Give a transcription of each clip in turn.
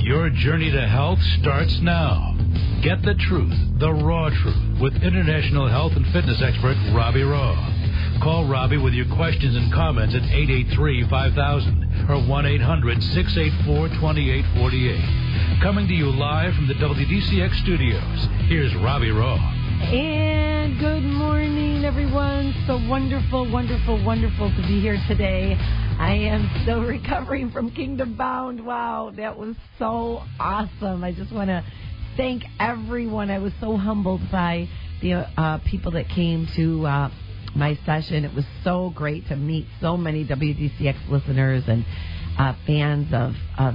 Your journey to health starts now. Get the truth, the raw truth, with international health and fitness expert Robbie Raw. Call Robbie with your questions and comments at 883-5000 or 1-800-684-2848. Coming to you live from the WDCX studios, here's Robbie Raw. And good morning, everyone. So wonderful, wonderful, wonderful to be here today. I am still recovering from Kingdom Bound. Wow, that was so awesome. I just want to thank everyone. I was so humbled by the people that came to my session. It was so great to meet so many WDCX listeners and fans of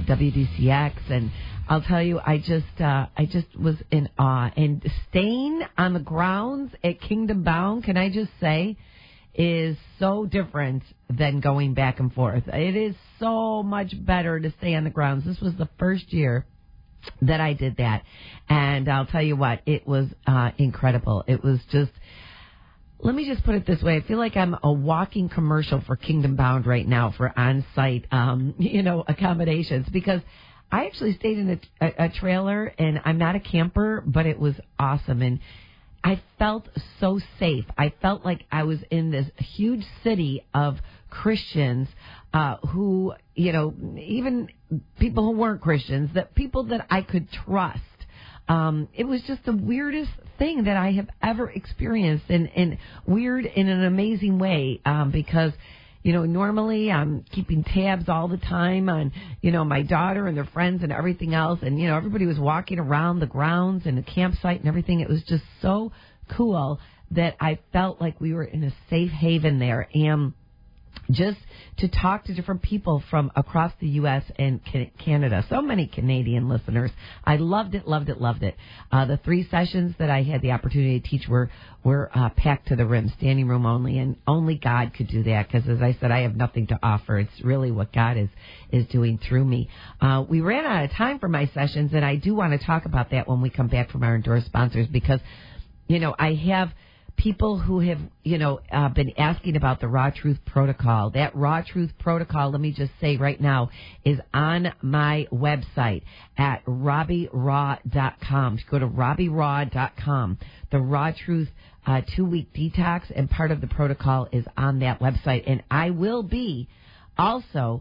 WDCX. And I'll tell you, I just was in awe. And staying on the grounds at Kingdom Bound, can I just say, is so different than going back and forth. It is so much better to stay on the grounds. This was the first year that I did that. And I'll tell you what, it was incredible. It was just, let me just put it this way. I feel like I'm a walking commercial for Kingdom Bound right now for on-site, accommodations, because I actually stayed in a trailer, and I'm not a camper, but it was awesome. And I felt so safe. I felt like I was in this huge city of Christians who, even people who weren't Christians, that people that I could trust. It was just the weirdest thing that I have ever experienced, and weird in an amazing way, because normally I'm keeping tabs all the time on, my daughter and their friends and everything else. And, everybody was walking around the grounds and the campsite and everything. It was just so cool that I felt like we were in a safe haven there. And just to talk to different people from across the U.S. and Canada. So many Canadian listeners. I loved it, loved it, loved it. The 3 sessions that I had the opportunity to teach were packed to the rim, standing room only, and only God could do that because, as I said, I have nothing to offer. It's really what God is doing through me. We ran out of time for my sessions, and I do want to talk about that when we come back from our endorsed sponsors because, I have people who have, been asking about the Raw Truth Protocol. That Raw Truth Protocol, let me just say right now, is on my website at RobbieRaw.com. Go to RobbieRaw.com. The Raw Truth 2-week detox and part of the protocol is on that website. And I will be also,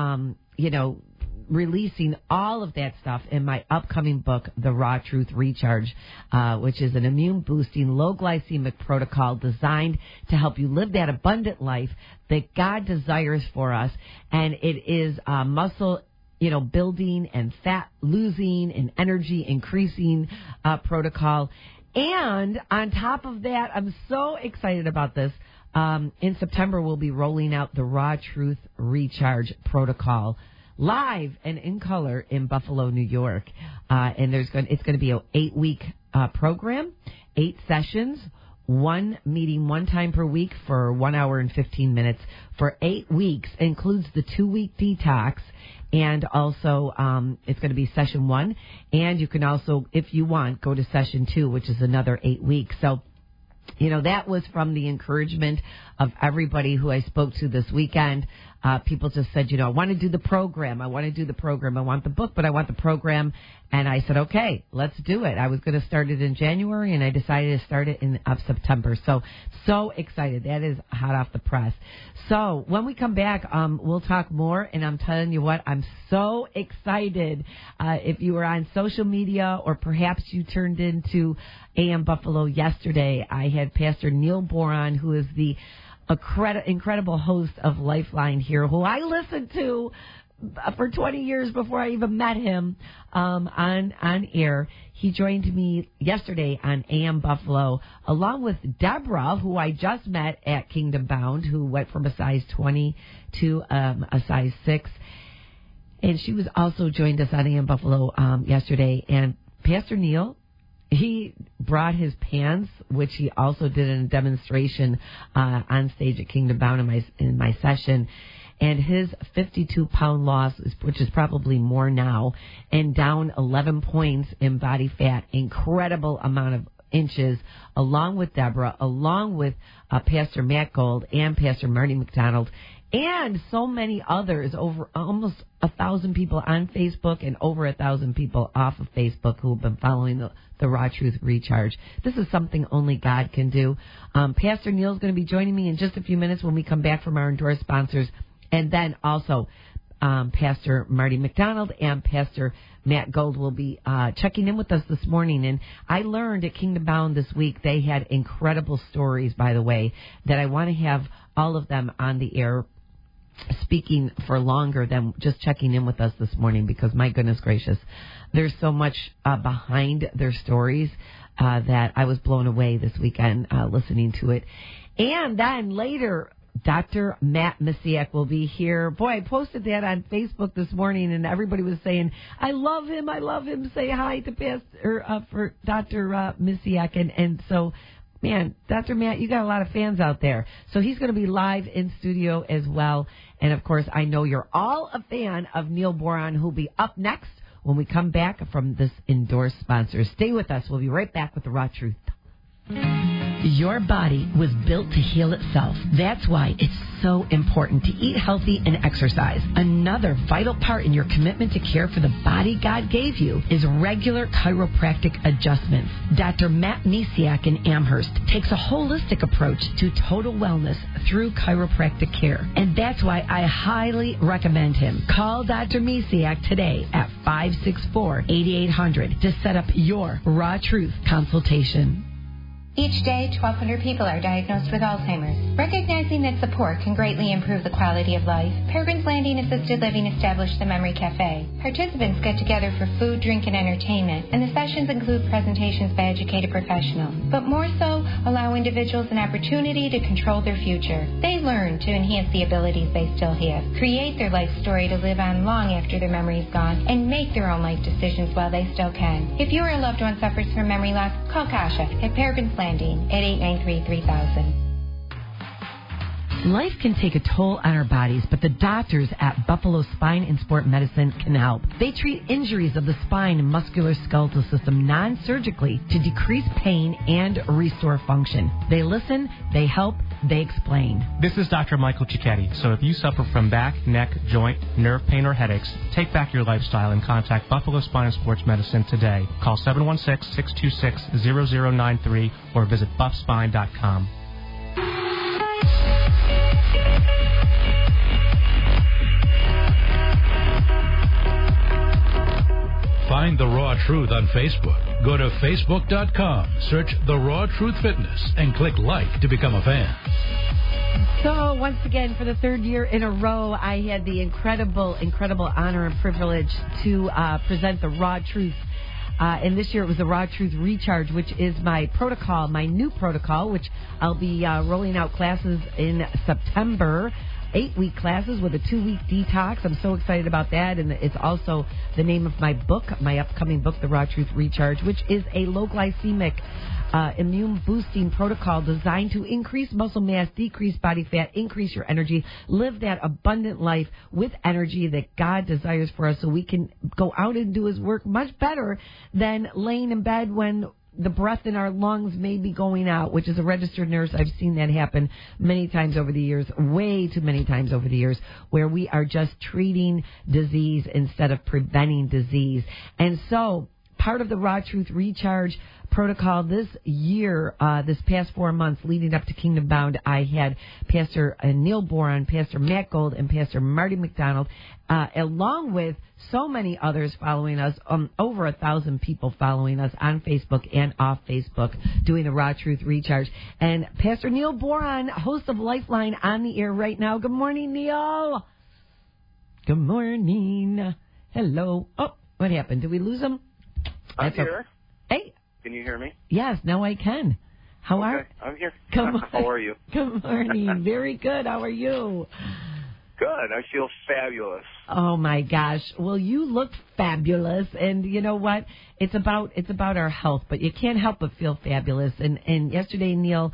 releasing all of that stuff in my upcoming book, The Raw Truth Recharge, which is an immune-boosting, low-glycemic protocol designed to help you live that abundant life that God desires for us. And it is muscle, building and fat losing and energy increasing protocol. And on top of that, I'm so excited about this. In September, we'll be rolling out the Raw Truth Recharge protocol live and in color in Buffalo, New York. And it's going to be an 8-week program, 8 sessions, 1 meeting 1 time per week for 1 hour and 15 minutes for 8 weeks. Includes the 2-week detox. And also, it's going to be session 1. And you can also, if you want, go to session 2, which is another 8 weeks. So, that was from the encouragement of everybody who I spoke to this weekend. People just said, I want to do the program. I want to do the program. I want the book, but I want the program. And I said, okay, let's do it. I was going to start it in January, and I decided to start it in September. So excited. That is hot off the press. So when we come back, we'll talk more. And I'm telling you what, I'm so excited. If you were on social media or perhaps you turned into AM Buffalo yesterday, I had Pastor Neil Boron, who is the incredible host of Lifeline here, who I listened to for 20 years before I even met him on air. He joined me yesterday on AM Buffalo, along with Deborah, who I just met at Kingdom Bound, who went from a size 20 to a size 6. And she was also joined us on AM Buffalo yesterday. And Pastor Neil, he brought his pants, which he also did in a demonstration on stage at Kingdom Bound in my session. And his 52-pound loss, which is probably more now, and down 11 points in body fat, incredible amount of inches, along with Deborah, along with Pastor Matt Gold and Pastor Marty McDonald. and so many others, over almost 1,000 people on Facebook and over 1,000 people off of Facebook who have been following the Raw Truth Recharge. This is something only God can do. Pastor Neil's going to be joining me in just a few minutes when we come back from our endorsed sponsors. And then also Pastor Marty McDonald and Pastor Matt Gold will be checking in with us this morning. And I learned at Kingdom Bound this week they had incredible stories, by the way, that I want to have all of them on the air speaking for longer than just checking in with us this morning, because my goodness gracious, there's so much behind their stories that I was blown away this weekend listening to it. And then later, Dr. Matt Misiak will be here. Boy, I posted that on Facebook this morning, and everybody was saying, I love him, I love him. Say hi to for Dr. Misiak. And so, man, Dr. Matt, you got a lot of fans out there. So he's going to be live in studio as well. And, of course, I know you're all a fan of Neil Boron, who'll be up next when we come back from this endorsed sponsor. Stay with us. We'll be right back with the Raw Truth. Your body was built to heal itself. That's why it's so important to eat healthy and exercise. Another vital part in your commitment to care for the body God gave you is regular chiropractic adjustments. Dr. Matt Misiak in Amherst takes a holistic approach to total wellness through chiropractic care. And that's why I highly recommend him. Call Dr. Misiak today at 564-8800 to set up your Raw Truth consultation. Each day, 1,200 people are diagnosed with Alzheimer's. Recognizing that support can greatly improve the quality of life, Peregrine's Landing Assisted Living established the Memory Cafe. Participants get together for food, drink, and entertainment, and the sessions include presentations by educated professionals, but more so, allow individuals an opportunity to control their future. They learn to enhance the abilities they still have, create their life story to live on long after their memory is gone, and make their own life decisions while they still can. If you or a loved one suffers from memory loss, call Kasha at Peregrine's Landing at 893-3000. Life can take a toll on our bodies, but the doctors at Buffalo Spine and Sport Medicine can help. They treat injuries of the spine and musculoskeletal system non-surgically to decrease pain and restore function. They listen, they help, they explain. This is Dr. Michael Cicchetti. So if you suffer from back, neck, joint, nerve pain, or headaches, take back your lifestyle and contact Buffalo Spine and Sports Medicine today. Call 716-626-0093 or visit buffspine.com. Find The Raw Truth on Facebook. Go to Facebook.com, search The Raw Truth Fitness, and click like to become a fan. So, once again, for the third year in a row, I had the incredible honor and privilege to present The Raw Truth. And this year it was the Raw Truth Recharge, which is my protocol, my new protocol, which I'll be rolling out classes in September. 8-week classes with a 2-week detox. I'm so excited about that. And it's also the name of my book, my upcoming book, The Raw Truth Recharge, which is a low glycemic immune boosting protocol designed to increase muscle mass, decrease body fat, increase your energy, live that abundant life with energy that God desires for us so we can go out and do His work much better than laying in bed when the breath in our lungs may be going out, which is a registered nurse. I've seen that happen many times over the years, way too many times over the years, where we are just treating disease instead of preventing disease. And so part of the Raw Truth Recharge protocol this year, this past 4 months leading up to Kingdom Bound, I had Pastor Neil Boron, Pastor Matt Gold, and Pastor Marty McDonald, along with so many others following us, over 1,000 people following us on Facebook and off Facebook, doing the Raw Truth Recharge. And Pastor Neil Boron, host of Lifeline, on the air right now. Good morning, Neil. Good morning. Hello. Oh, what happened? Did we lose him? I'm here. Hey. Can you hear me? Yes, now I can. How are you? I'm here. How are you? Good morning. Very good. How are you? Good. I feel fabulous. Oh my gosh. Well, you look fabulous, and you know what? It's about our health, but you can't help but feel fabulous. And yesterday, Neil,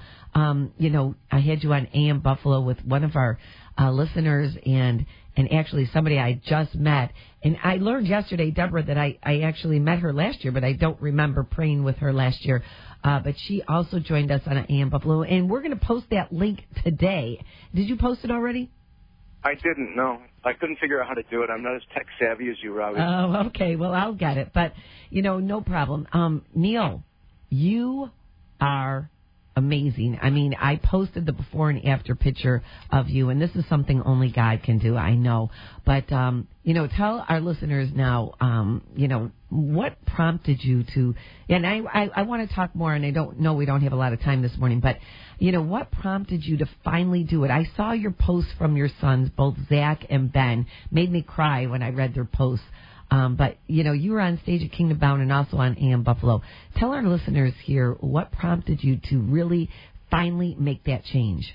I had you on AM Buffalo with one of our listeners and actually somebody I just met. And I learned yesterday, Deborah, that I actually met her last year, but I don't remember praying with her last year. But she also joined us on AM Buffalo, and we're going to post that link today. Did you post it already? I didn't, no. I couldn't figure out how to do it. I'm not as tech savvy as you, Robbie. Oh, okay. Well, I'll get it. But, no problem. Neil, you are amazing. I mean, I posted the before and after picture of you, and this is something only God can do, I know. But, tell our listeners now, what prompted you to, and I want to talk more, and I don't know we don't have a lot of time this morning, but, what prompted you to finally do it? I saw your posts from your sons, both Zach and Ben, made me cry when I read their posts. But, you were on stage at Kingdom Bound and also on AM Buffalo. Tell our listeners here what prompted you to really finally make that change.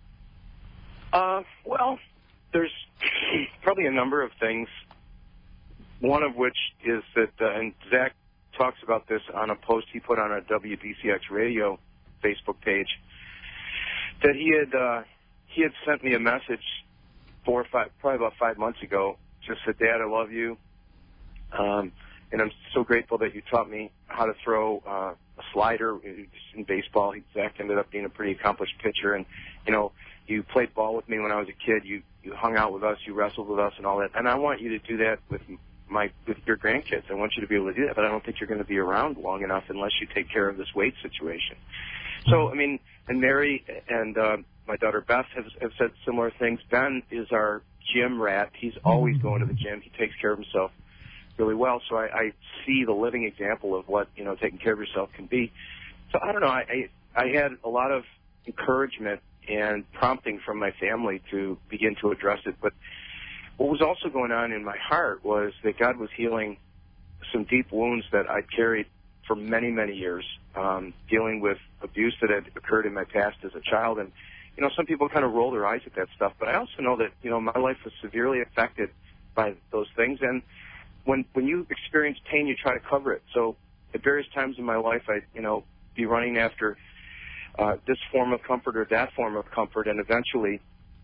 Well, there's probably a number of things. One of which is that, and Zach talks about this on a post he put on a WDCX radio Facebook page, that he had sent me a message probably about 5 months ago, just said, Dad, I love you. And I'm so grateful that you taught me how to throw a slider in baseball. Zach ended up being a pretty accomplished pitcher, and you played ball with me when I was a kid. You hung out with us, you wrestled with us, and all that. And I want you to do that with your grandkids. I want you to be able to do that, but I don't think you're going to be around long enough unless you take care of this weight situation. So, I mean, and Mary and my daughter Beth have said similar things. Ben is our gym rat. He's always going to the gym. He takes care of himself really well. So I see the living example of what, taking care of yourself can be. So I don't know. I had a lot of encouragement and prompting from my family to begin to address it. But what was also going on in my heart was that God was healing some deep wounds that I'd carried for many, many years, dealing with abuse that had occurred in my past as a child. And, some people kind of roll their eyes at that stuff. But I also know that, my life was severely affected by those things. And when you experience pain, you try to cover it. So at various times in my life, I'd, be running after this form of comfort or that form of comfort. And eventually,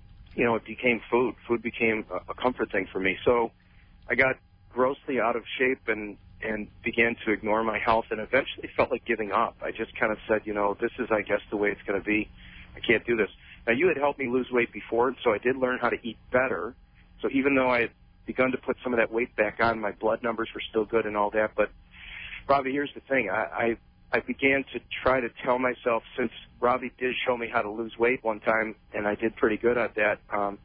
it became food. Food became a comfort thing for me. So I got grossly out of shape and began to ignore my health and eventually felt like giving up. I just kind of said, this is, I guess, the way it's going to be. I can't do this. Now, you had helped me lose weight before, so I did learn how to eat better. So even though I had begun to put some of that weight back on, my blood numbers were still good and all that. But, Robbie, here's the thing. I began to try to tell myself, since Robbie did show me how to lose weight one time, and I did pretty good at that,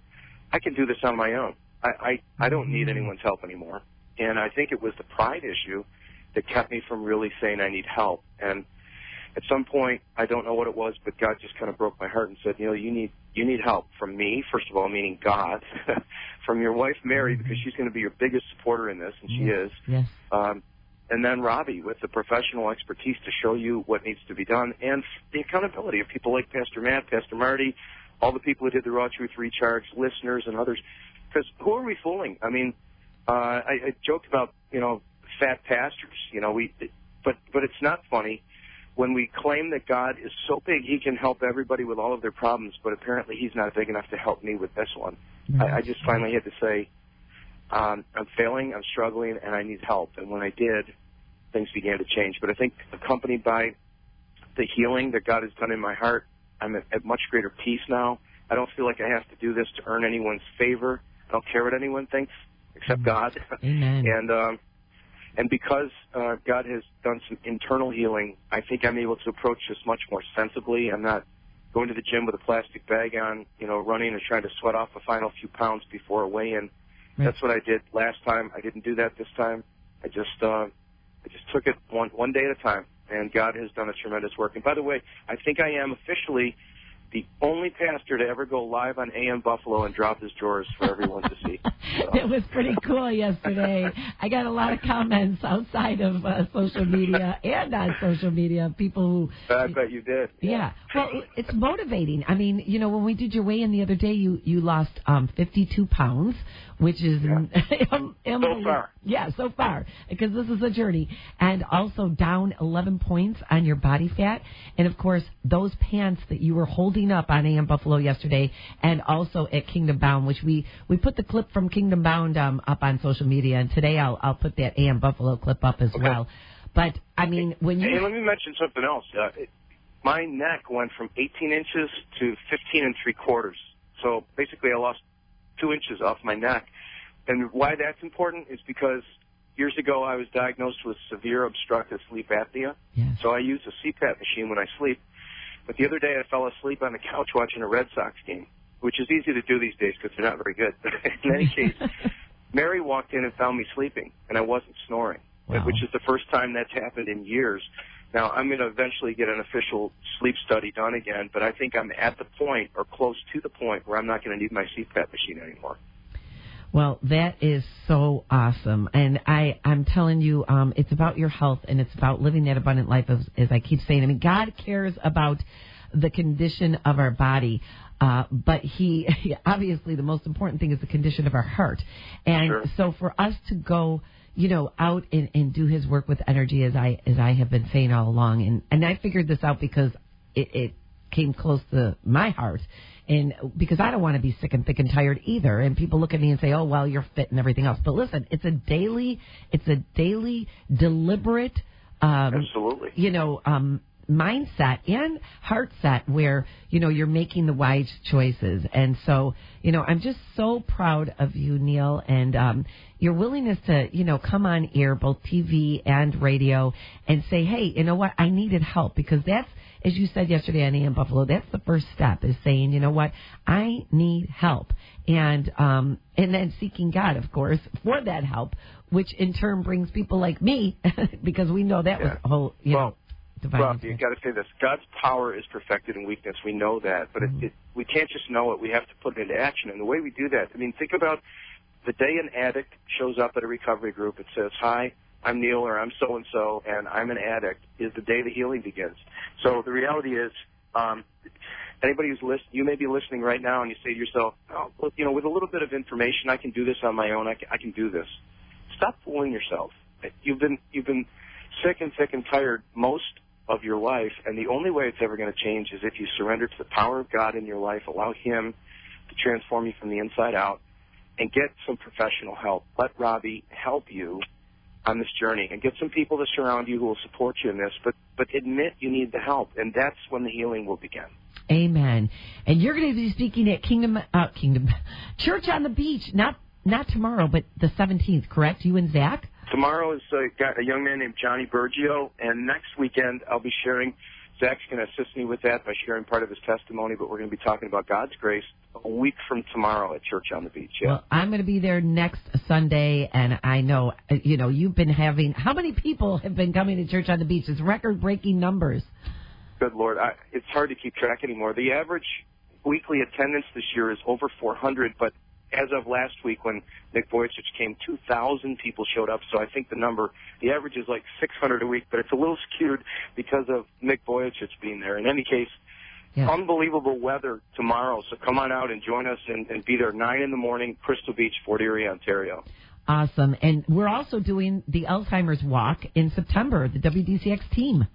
I can do this on my own. I don't need anyone's help anymore. And I think it was the pride issue that kept me from really saying I need help. And at some point, I don't know what it was, but God just kind of broke my heart and said, you need help from me, first of all, meaning God, from your wife, Mary, because she's going to be your biggest supporter in this, and she is. Yes. And then Robbie with the professional expertise to show you what needs to be done, and the accountability of people like Pastor Matt, Pastor Marty, all the people who did the Raw Truth Recharge, listeners and others. Because who are we fooling? I mean, I joked about, fat pastors, but it's not funny when we claim that God is so big he can help everybody with all of their problems, but apparently he's not big enough to help me with this one. I just finally had to say, I'm failing, I'm struggling, and I need help. And when I did, things began to change. But I think accompanied by the healing that God has done in my heart, I'm at much greater peace now. I don't feel like I have to do this to earn anyone's favor. I don't care what anyone thinks except God. Amen. And because God has done some internal healing, I think I'm able to approach this much more sensibly. I'm not going to the gym with a plastic bag on, running and trying to sweat off the final few pounds before a weigh-in. Right. That's what I did last time. I didn't do that this time. I just took it one day at a time, and God has done a tremendous work. And by the way, I think I am officially the only pastor to ever go live on AM Buffalo and drop his drawers for everyone to see. So. It was pretty cool yesterday. I got a lot of comments outside of social media and on social media. People who... I bet you did. Yeah. Well, it's motivating. I mean, when we did your weigh-in the other day, you lost 52 pounds, which is... So far. Yeah, so far, because this is a journey. And also down 11 points on your body fat. And, of course, those pants that you were holding up on AM Buffalo yesterday and also at Kingdom Bound, which we put the clip from Kingdom Bound up on social media. And today I'll put that AM Buffalo clip up as well. But, I mean, when you... Hey, let me mention something else. My neck went from 18 inches to 15 3/4. So, basically, I lost 2 inches off my neck. And why that's important is because years ago I was diagnosed with severe obstructive sleep apnea. Yes. So I use a CPAP machine when I sleep. But the other day I fell asleep on the couch watching a Red Sox game, which is easy to do these days because they're not very good. But in any case, Mary walked in and found me sleeping, and I wasn't snoring, which is the first time that's happened in years. Now, I'm going to eventually get an official sleep study done again, but I think I'm at the point or close to the point where I'm not going to need my CPAP machine anymore. Well, that is so awesome. And I'm telling you, it's about your health, and it's about living that abundant life, as I keep saying. I mean, God cares about the condition of our body, but he obviously the most important thing is the condition of our heart. And Sure. So for us to go, out and do his work with energy, as I have been saying all along, and I figured this out because it came close to my heart. And because I don't want to be sick and thick and tired either. And people look at me and say, oh, well, you're fit and everything else. But listen, it's a daily deliberate, Absolutely. mindset and heart set where, you're making the wise choices. And so, I'm just so proud of you, Neil, and your willingness to, come on air, both TV and radio, and say, hey, you know what, I needed help, because that's, as you said yesterday on AM Buffalo, that's the first step, is saying, you know what, I need help. And then seeking God, of course, for that help, which in turn brings people like me, because we know that was a whole, divine. Rob, you got to say this. God's power is perfected in weakness. We know that, but we can't just know it. We have to put it into action. And the way we do that, think about the day an addict shows up at a recovery group and says, hi, I'm Neil, or I'm so-and-so, and I'm an addict, is the day the healing begins. So the reality is, anybody who's listening, you may be listening right now, and you say to yourself, oh, look, with a little bit of information, I can do this on my own. I can do this. Stop fooling yourself. You've been sick and thick and tired most of your life, and the only way it's ever going to change is if you surrender to the power of God in your life, allow Him to transform you from the inside out, and get some professional help. Let Robbie help you on this journey, and get some people to surround you who will support you in this, but admit you need the help, and that's when the healing will begin. Amen. And you're going to be speaking at Kingdom Church on the Beach, not tomorrow, but the 17th, correct? You and Zach? Tomorrow is got a young man named Johnny Bergio, and next weekend I'll be sharing. Zach's going to assist me with that by sharing part of his testimony, but we're going to be talking about God's grace a week from tomorrow at Church on the Beach. Yeah. Well, I'm going to be there next Sunday, and I know, you've been having, how many people have been coming to Church on the Beach? It's record-breaking numbers. Good Lord. It's hard to keep track anymore. The average weekly attendance this year is over 400, but as of last week when Nick Vujicic came, 2,000 people showed up. So I think the average is like 600 a week, but it's a little skewed because of Nick Vujicic being there. In any case, unbelievable weather tomorrow. So come on out and join us and be there 9 in the morning, Crystal Beach, Fort Erie, Ontario. Awesome. And we're also doing the Alzheimer's Walk in September, the WDCX team.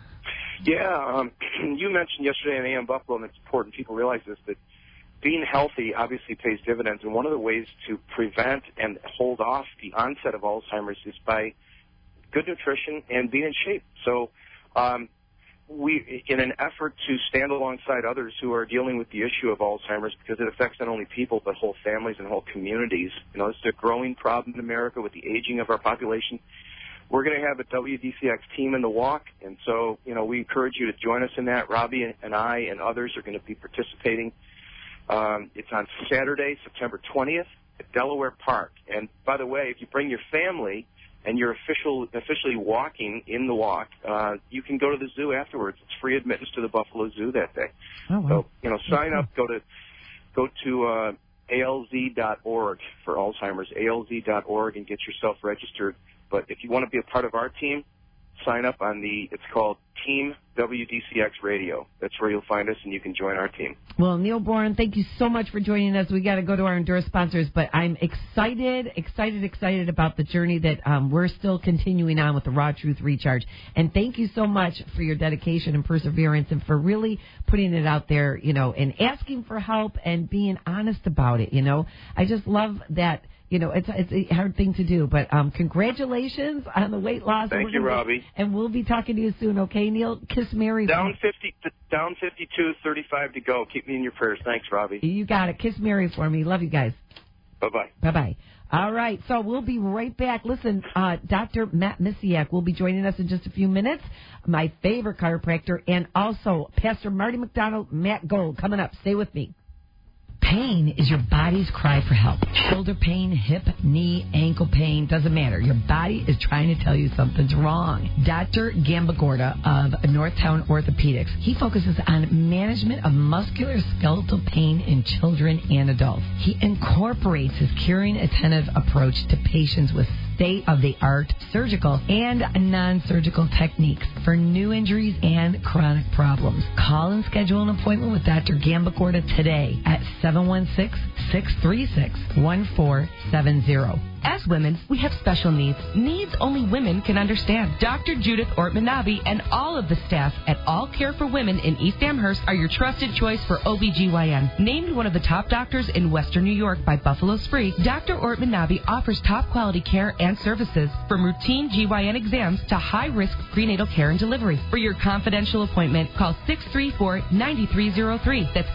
Yeah, you mentioned yesterday on AM Buffalo, and it's important people realize this, that being healthy obviously pays dividends, and one of the ways to prevent and hold off the onset of Alzheimer's is by good nutrition and being in shape. So we, in an effort to stand alongside others who are dealing with the issue of Alzheimer's, because it affects not only people but whole families and whole communities. This is a growing problem in America with the aging of our population. We're going to have a WDCX team in the walk, and so, we encourage you to join us in that. Robbie and I and others are going to be participating. It's on Saturday, September 20th at Delaware Park. And by the way, if you bring your family and you're officially walking in the walk, you can go to the zoo afterwards. It's free admittance to the Buffalo Zoo that day. Oh, wow. So, sign up, go to ALZ.org for Alzheimer's, ALZ.org, and get yourself registered. But if you want to be a part of our team, sign up on it's called Team WDCX Radio. That's where you'll find us, and you can join our team. Well, Neil Boren, thank you so much for joining us. We got to go to our endorsed sponsors, but I'm excited about the journey that we're still continuing on with the Raw Truth Recharge. And thank you so much for your dedication and perseverance, and for really putting it out there, and asking for help and being honest about it. I just love that it's a hard thing to do. But congratulations on the weight loss. Thank you, Robbie. And we'll be talking to you soon, okay, Neil? Kiss Mary. Down 52, 35 to go. Keep me in your prayers. Thanks, Robbie. You got it. Kiss Mary for me. Love you guys. Bye-bye. Bye-bye. All right, so we'll be right back. Listen, Dr. Matt Misiak will be joining us in just a few minutes, my favorite chiropractor, and also Pastor Marty McDonald, Matt Gold, coming up. Stay with me. Pain is your body's cry for help. Shoulder pain, hip, knee, ankle pain, doesn't matter. Your body is trying to tell you something's wrong. Dr. Gambagorda of Northtown Orthopedics, he focuses on management of musculoskeletal pain in children and adults. He incorporates his caring, attentive approach to patients with state-of-the-art surgical and non-surgical techniques for new injuries and chronic problems. Call and schedule an appointment with Dr. Gambagorda today at 716-636-1470. As women, we have special needs only women can understand. Dr. Judith Ortman-Navi and all of the staff at All Care for Women in East Amherst are your trusted choice for OBGYN. Named one of the top doctors in Western New York by Buffalo Spree, Dr. Ortman-Navi offers top quality care and services from routine GYN exams to high-risk prenatal care and delivery. For your confidential appointment, call 634-9303. That's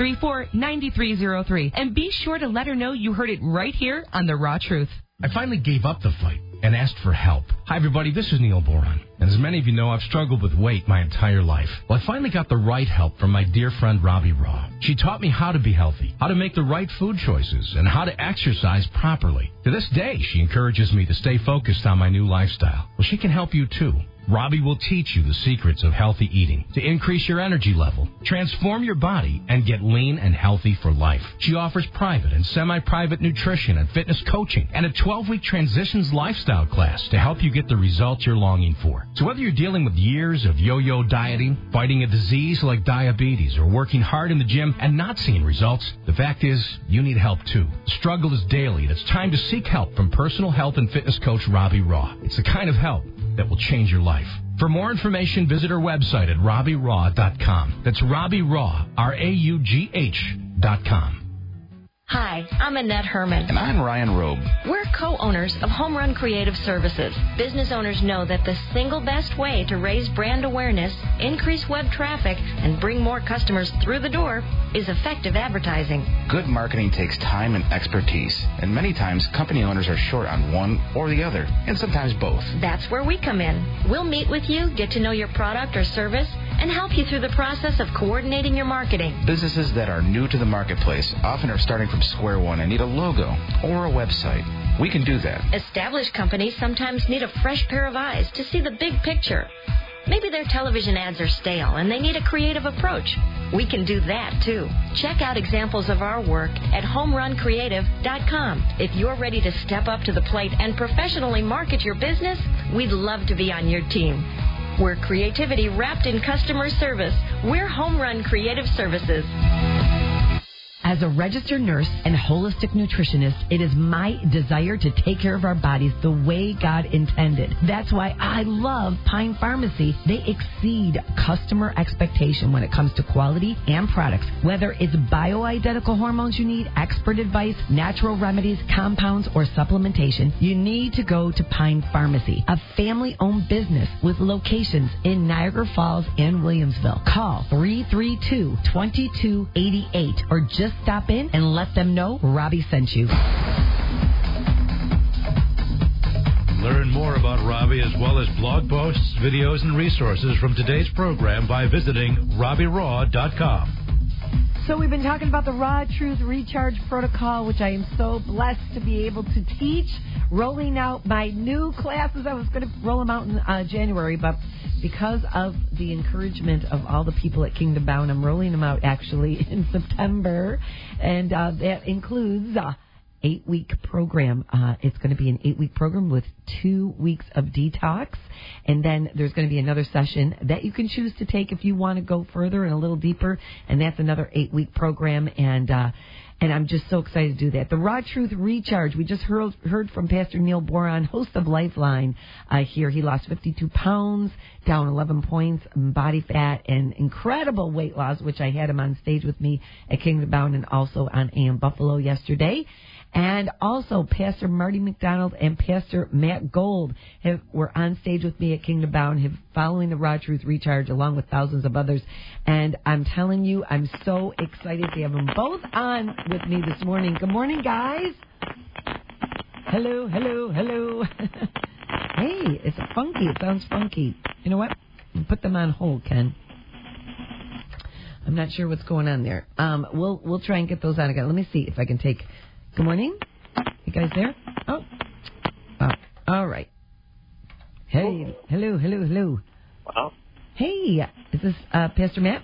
634-9303. And be sure to let her know you heard it right here on The Raw Truth. I finally gave up the fight and asked for help. Hi, everybody. This is Neil Boron. And as many of you know, I've struggled with weight my entire life. Well, I finally got the right help from my dear friend Robbie Raw. She taught me how to be healthy, how to make the right food choices, and how to exercise properly. To this day, she encourages me to stay focused on my new lifestyle. Well, she can help you, too. Robbie will teach you the secrets of healthy eating to increase your energy level, transform your body, and get lean and healthy for life. She offers private and semi-private nutrition and fitness coaching and a 12-week transitions lifestyle class to help you get the results you're longing for. So whether you're dealing with years of yo-yo dieting, fighting a disease like diabetes, or working hard in the gym and not seeing results, the fact is you need help too. The struggle is daily, and it's time to seek help from personal health and fitness coach Robbie Raw. It's the kind of help that will change your life. For more information, visit her website at RobbieRaw.com. That's Robbie Raw, RAUGH.com. Hi, I'm Annette Herman. And I'm Ryan Robe. We're co-owners of Home Run Creative Services. Business owners know that the single best way to raise brand awareness, increase web traffic, and bring more customers through the door is effective advertising. Good marketing takes time and expertise, and many times company owners are short on one or the other, and sometimes both. That's where we come in. We'll meet with you, get to know your product or service, and help you through the process of coordinating your marketing. Businesses that are new to the marketplace often are starting from square one and need a logo or a website. We can do that. Established companies sometimes need a fresh pair of eyes to see the big picture. Maybe their television ads are stale and they need a creative approach. We can do that, too. Check out examples of our work at HomeRunCreative.com. If you're ready to step up to the plate and professionally market your business, we'd love to be on your team. We're creativity wrapped in customer service. We're Home Run Creative Services. As a registered nurse and holistic nutritionist, it is my desire to take care of our bodies the way God intended. That's why I love Pine Pharmacy. They exceed customer expectation when it comes to quality and products. Whether it's bioidentical hormones you need, expert advice, natural remedies, compounds, or supplementation, you need to go to Pine Pharmacy, a family-owned business with locations in Niagara Falls and Williamsville. Call 332-2288 or just stop in and let them know Robbie sent you. Learn more about Robbie as well as blog posts, videos, and resources from today's program by visiting RobbieRaw.com. So we've been talking about the Raw Truth Recharge Protocol, which I am so blessed to be able to teach, rolling out my new classes. I was going to roll them out in January, but because of the encouragement of all the people at Kingdom Bound, I'm rolling them out actually in September, and that includes 8-week program. It's going to be an 8-week program with 2 weeks of detox, and then there's going to be another session that you can choose to take if you want to go further and a little deeper, and that's another 8-week program, and I'm just so excited to do that. The Raw Truth Recharge, we just heard from Pastor Neil Boron, host of Lifeline here. He lost 52 pounds, down 11 points, body fat, and incredible weight loss, which I had him on stage with me at Kingdom Bound and also on AM Buffalo yesterday. And also, Pastor Marty McDonald and Pastor Matt Gold were on stage with me at Kingdom Bound, following the Raw Truth Recharge, along with thousands of others. And I'm telling you, I'm so excited to have them both on with me this morning. Good morning, guys. Hello, hello, hello. Hey, it's funky. It sounds funky. You know what? Put them on hold, Ken. I'm not sure what's going on there. We'll try and get those on again. Let me see if I can take... Good morning. You guys there? Oh. All right. Hey. Hello, hello, hello. Wow. Hey. Is this Pastor Matt?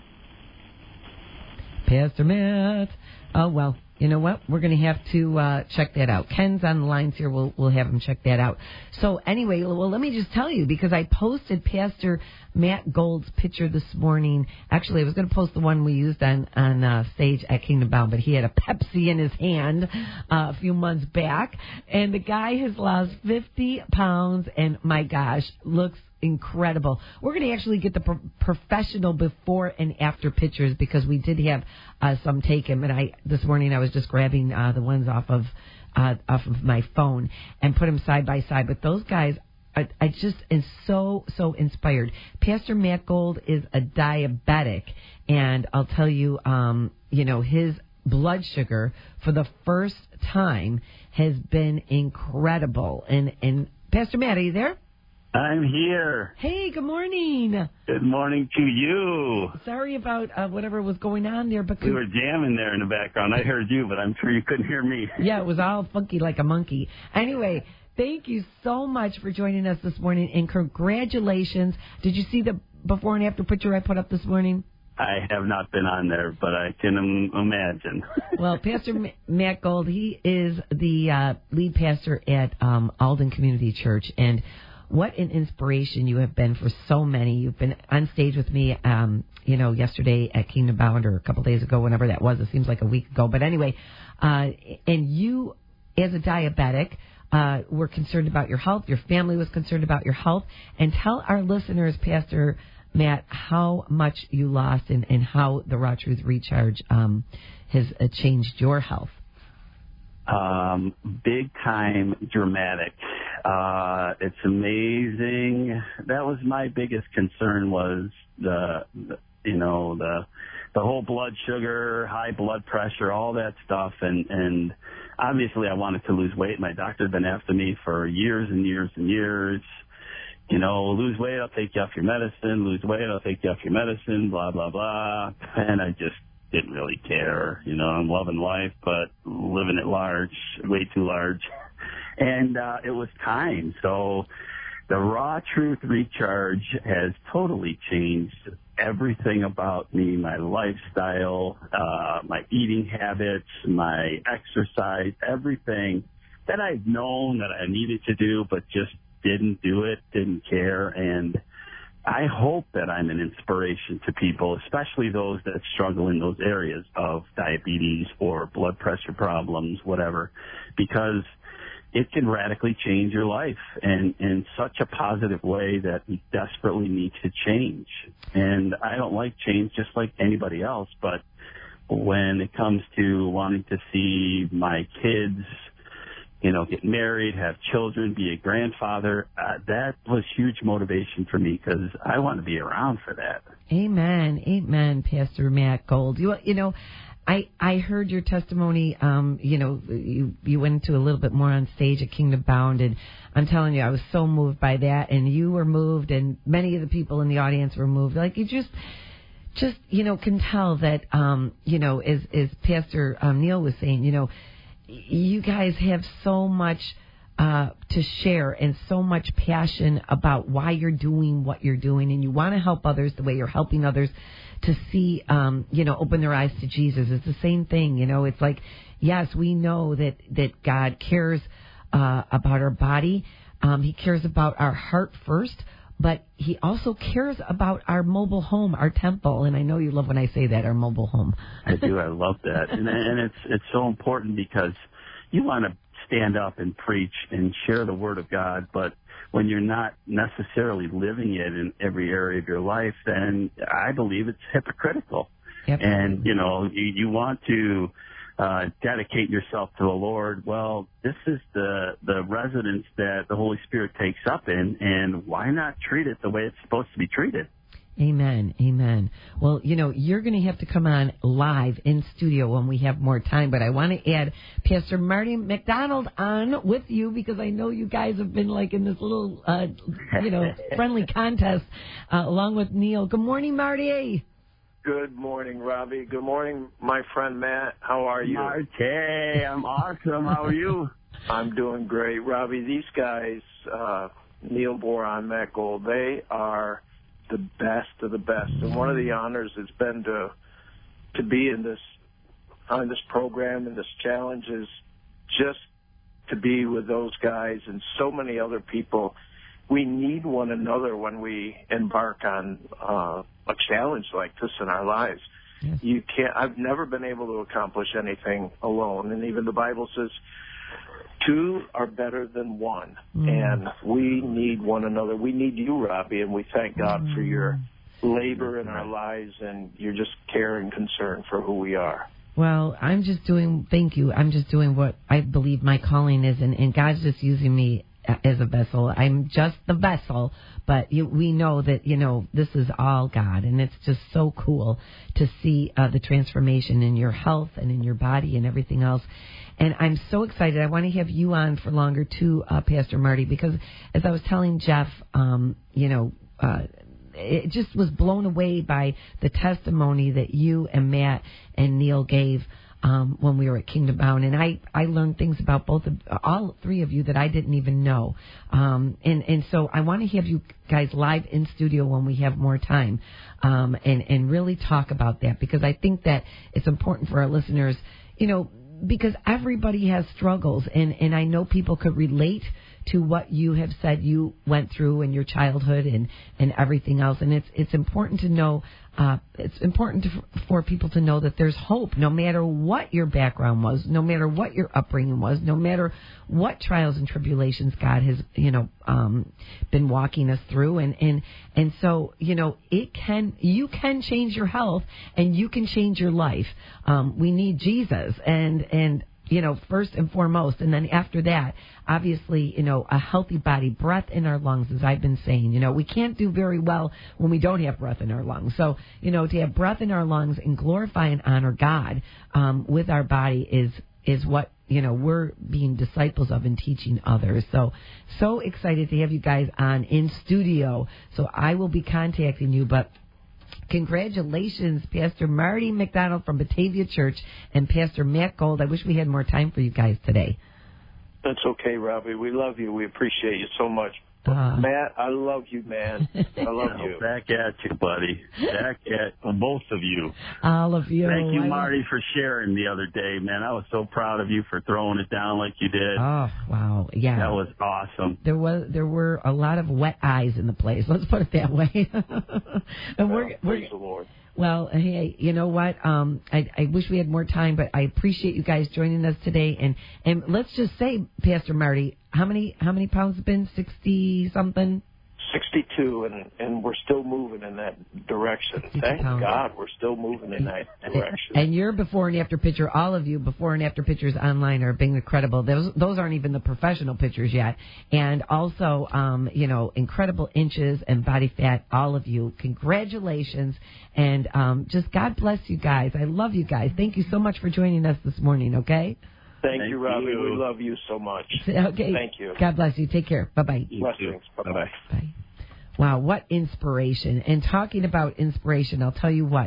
Pastor Matt. Oh, well. You know what? We're going to have to check that out. Ken's on the lines here. We'll have him check that out. So anyway, well, let me just tell you, because I posted Pastor Matt Gold's picture this morning. Actually, I was going to post the one we used on stage at Kingdom Bound, but he had a Pepsi in his hand a few months back. And the guy has lost 50 pounds, and my gosh, looks incredible. We're going to actually get the professional before and after pictures, because we did have some taken. And this morning I was just grabbing the ones off of my phone and put them side by side. But those guys, I just am so inspired. Pastor Matt Gold is a diabetic, and I'll tell you, his blood sugar for the first time has been incredible. And Pastor Matt, are you there? I'm here. Hey, good morning. Good morning to you. Sorry about whatever was going on there, but we were jamming there in the background. I heard you, but I'm sure you couldn't hear me. Yeah, it was all funky like a monkey. Anyway, thank you so much for joining us this morning, and congratulations. Did you see the before and after picture I put up this morning? I have not been on there, but I can imagine. Well, Pastor Matt Gold, he is the lead pastor at Alden Community Church, and what an inspiration you have been for so many. You've been on stage with me, yesterday at Kingdom Bound, or a couple days ago, whenever that was. It seems like a week ago. But anyway, and you, as a diabetic, were concerned about your health. Your family was concerned about your health. And tell our listeners, Pastor Matt, how much you lost and how the Raw Truth Recharge has changed your health. Big time dramatic. It's amazing. That was my biggest concern, was the whole blood sugar, high blood pressure, all that stuff. And obviously I wanted to lose weight. My doctor had been after me for years and years and years. Lose weight, I'll take you off your medicine. Lose weight, I'll take you off your medicine, blah, blah, blah. And I just didn't really care. I'm loving life, but living it large, way too large. And it was time. So the Raw Truth Recharge has totally changed everything about me, my lifestyle, my eating habits, my exercise, everything that I've known that I needed to do, but just didn't do it, didn't care. And I hope that I'm an inspiration to people, especially those that struggle in those areas of diabetes or blood pressure problems, whatever, because it can radically change your life and in such a positive way that we desperately need to change. And I don't like change just like anybody else, but when it comes to wanting to see my kids, get married, have children, be a grandfather, that was huge motivation for me, because I want to be around for that. Amen. Amen, Pastor Matt Gold. I heard your testimony. You went into a little bit more on stage at Kingdom Bound, and I'm telling you, I was so moved by that, and you were moved, and many of the people in the audience were moved. Like, you just can tell that, as Pastor Neil was saying, you guys have so much to share and so much passion about why you're doing what you're doing, and you want to help others the way you're helping others to see, open their eyes to Jesus. It's the same thing, It's like, yes, we know that God cares about our body. He cares about our heart first, but he also cares about our mobile home, our temple. And I know you love when I say that, our mobile home. I do. I love that. And it's so important, because you want to stand up and preach and share the Word of God, but when you're not necessarily living it in every area of your life, then I believe it's hypocritical. Yep. And, you want to dedicate yourself to the Lord. Well, this is the residence that the Holy Spirit takes up in, and why not treat it the way it's supposed to be treated? Amen. Amen. Well, you're going to have to come on live in studio when we have more time, but I want to add Pastor Marty McDonald on with you because I know you guys have been like in this little, friendly contest along with Neil. Good morning, Marty. Good morning, Robbie. Good morning, my friend Matt. How are you? Marty, I'm awesome. How are you? I'm doing great, Robbie. These guys, Neil Boron, Matt Gold, they are the best of the best. And one of the honors has been to be on this program and this challenge is just to be with those guys and so many other people. We need one another when we embark on a challenge like this in our lives. Yes. I've never been able to accomplish anything alone. And even the Bible says, 2 are better than 1, and we need one another. We need you, Robbie, and we thank God for your labor in our lives and your just care and concern for who we are. Well, thank you. I'm just doing what I believe my calling is, and God's just using me as a vessel. I'm just the vessel, but we know that, this is all God, and it's just so cool to see the transformation in your health and in your body and everything else. And I'm so excited. I want to have you on for longer, too, Pastor Marty, because as I was telling Jeff, it just was blown away by the testimony that you and Matt and Neil gave when we were at Kingdom Bound. And I learned things about all 3 of you that I didn't even know. And so I want to have you guys live in studio when we have more time and really talk about that, because I think that it's important for our listeners, because everybody has struggles, and I know people could relate to what you have said you went through in your childhood and everything else. And it's important to know, for people to know that there's hope no matter what your background was, no matter what your upbringing was, no matter what trials and tribulations God has, been walking us through. And so, you can change your health and you can change your life. We need Jesus and first and foremost. And then after that, obviously, a healthy body, breath in our lungs, as I've been saying. We can't do very well when we don't have breath in our lungs. So, to have breath in our lungs and glorify and honor God with our body is what, we're being disciples of and teaching others. So excited to have you guys on in studio. So I will be contacting you, but congratulations, Pastor Marty McDonald from Batavia Church and Pastor Matt Gold. I wish we had more time for you guys today. That's okay, Robbie. We love you. We appreciate you so much. Matt, I love you, man. I love you. Back at you, buddy. Back at both of you. All of you. Thank you, Marty, for sharing the other day, man. I was so proud of you for throwing it down like you did. Oh, wow. Yeah. That was awesome. There were a lot of wet eyes in the place. Let's put it that way. And praise the Lord. Well, hey, you know what? I wish we had more time, but I appreciate you guys joining us today. And let's just say, Pastor Marty, how many pounds have been? 60-something? 62, and we're still moving in that direction. Thank God we're still moving in that direction. And your before and after picture, all of you before and after pictures online are being incredible. Those aren't even the professional pictures yet. And also, incredible inches and body fat, all of you. Congratulations. And just God bless you guys. I love you guys. Thank you so much for joining us this morning, okay? Thank you, Robbie. We love you so much. Okay. Thank you. God bless you. Take care. Bye-bye. Blessings. Bye-bye. Bye. Wow, what inspiration. And talking about inspiration, I'll tell you what.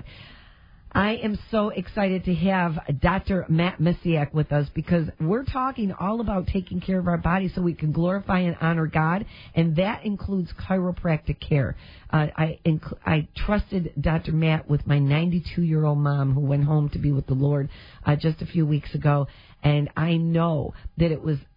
I am so excited to have Dr. Matt Misiak with us because we're talking all about taking care of our body so we can glorify and honor God, and that includes chiropractic care. I trusted Dr. Matt with my 92-year-old mom who went home to be with the Lord just a few weeks ago, and I know that it was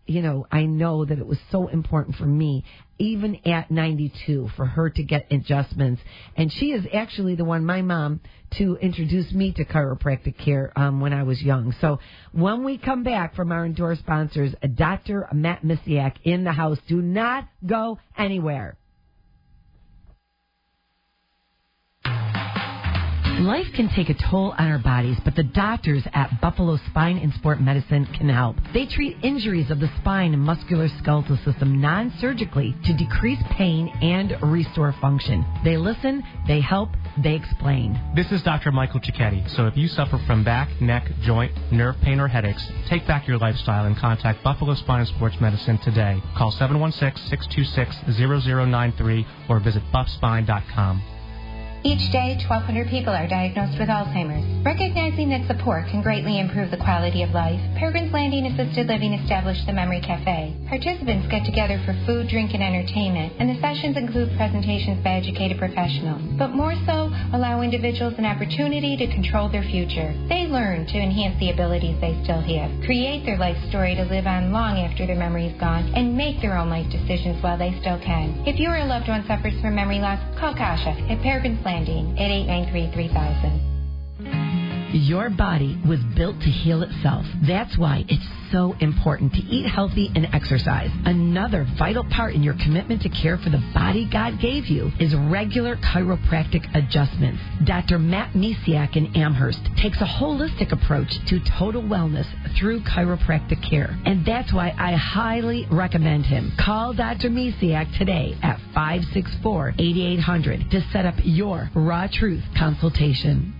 so important for me, even at 92, for her to get adjustments. And she is actually the one, my mom, to introduce me to chiropractic care when I was young. So when we come back from our endorsed sponsors, Dr. Matt Misiak in the house. Do not go anywhere. Life can take a toll on our bodies, but the doctors at Buffalo Spine and Sport Medicine can help. They treat injuries of the spine and musculoskeletal system non-surgically to decrease pain and restore function. They listen, they help, they explain. This is Dr. Michael Cicchetti. So if you suffer from back, neck, joint, nerve pain, or headaches, take back your lifestyle and contact Buffalo Spine and Sports Medicine today. Call 716-626-0093 or visit buffspine.com. Each day, 1,200 people are diagnosed with Alzheimer's. Recognizing that support can greatly improve the quality of life, Peregrine's Landing Assisted Living established the Memory Cafe. Participants get together for food, drink, and entertainment, and the sessions include presentations by educated professionals. But more so, allow individuals an opportunity to control their future. They learn to enhance the abilities they still have, create their life story to live on long after their memory is gone, and make their own life decisions while they still can. If you or a loved one suffers from memory loss, call Kasha at Peregrine's Landing at 893-3000. Your body was built to heal itself. That's why it's so important to eat healthy and exercise. Another vital part in your commitment to care for the body God gave you is regular chiropractic adjustments. Dr. Matt Misiak in Amherst takes a holistic approach to total wellness through chiropractic care. And that's why I highly recommend him. Call Dr. Misiak today at 564-8800 to set up your Raw Truth consultation.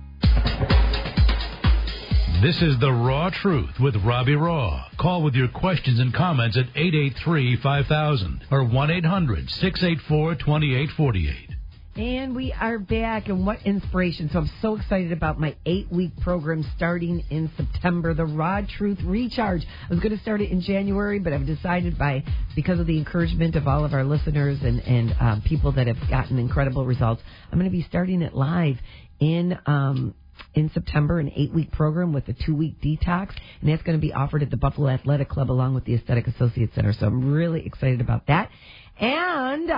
This is The Raw Truth with Robbie Raw. Call with your questions and comments at 883-5000 or 1-800-684-2848. And we are back, and what inspiration. So I'm so excited about my 8-week program starting in September, the Raw Truth Recharge. I was going to start it in January, but I've decided because of the encouragement of all of our listeners and people that have gotten incredible results, I'm going to be starting it live in September, an 8-week program with a 2-week detox, and that's going to be offered at the Buffalo Athletic Club along with the Aesthetic Associates Center. So I'm really excited about that. And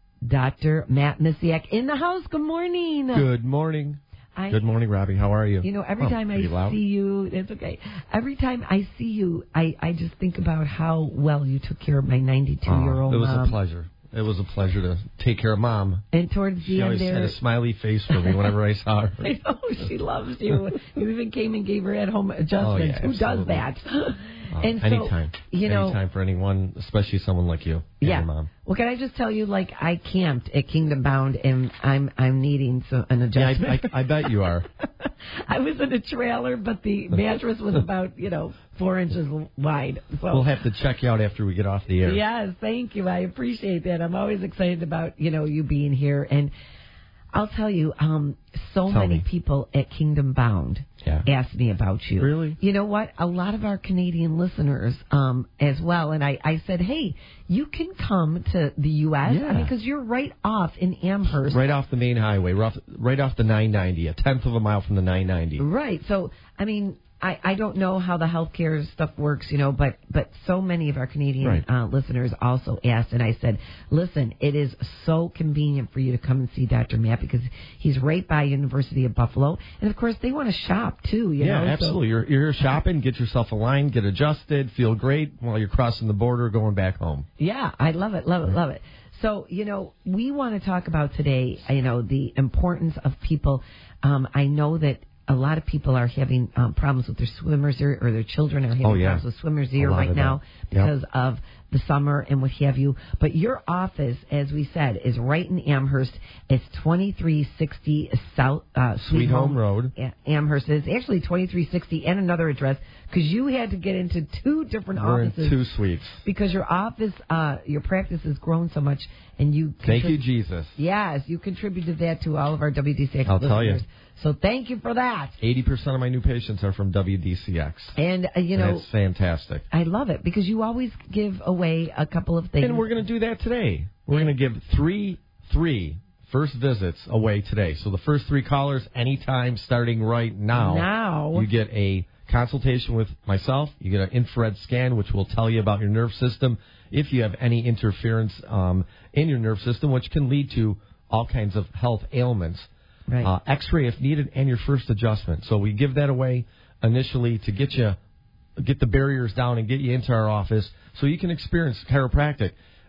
Dr. Matt Misiak in the house. Good morning. Good morning. Good morning, Robbie. How are you? You know, every time I see you, it's okay. Every time I see you, I just think about how well you took care of my 92-year-old mom. It was a pleasure. It was a pleasure to take care of Mom. And towards the she end always there, had a smiley face for me whenever I saw her. I know, she loves you. You even came and gave her at-home adjustments. Oh, yeah, who does that? And so, anytime. You know, anytime for anyone, especially someone like you. Yeah. Your mom. Well, can I just tell you, like, I camped at Kingdom Bound, and I'm needing an adjustment. Yeah, I bet you are. I was in a trailer, but the mattress was about, 4 inches wide. So we'll have to check you out after we get off the air. Yes, thank you. I appreciate that. I'm always excited about, you being here. And I'll tell you, so many people at Kingdom Bound asked me about you. Really? You know what? A lot of our Canadian listeners as well. And I said, hey, you can come to the U.S. Yeah. I mean, because you're right off in Amherst. Right off the main highway, right off the 990, a tenth of a mile from the 990. Right. So, I mean, I don't know how the healthcare stuff works, but so many of our Canadian listeners also asked, and I said, listen, it is so convenient for you to come and see Dr. Matt because he's right by University of Buffalo, and of course they want to shop too. You know? Absolutely. So, you're here shopping, get yourself aligned, get adjusted, feel great while you're crossing the border, going back home. Yeah, I love it, love it. So, we want to talk about today, the importance of people. I know that a lot of people are having problems with their swimmers ear, or their children are having problems with swimmers ear right now because of the summer and what have you. But your office, as we said, is right in Amherst. It's 2360 South Sweet Home Road. Amherst is actually 2360 and another address because you had to get into 2 different offices. We're in 2 suites. Because your office, your practice has grown so much, and you. Thank you, Jesus. Yes, you contributed that to all of our WDCX I'll listeners. tell you. So thank you for that. 80% of my new patients are from WDCX. And, that's fantastic. I love it because you always give away a couple of things. And we're going to do that today. We're going to give three first visits away today. So the first 3 callers, anytime starting right now, you get a consultation with myself. You get an infrared scan, which will tell you about your nerve system if you have any interference in your nerve system, which can lead to all kinds of health ailments. Right. X-ray if needed, and your first adjustment. So we give that away initially to get the barriers down and get you into our office so you can experience chiropractic.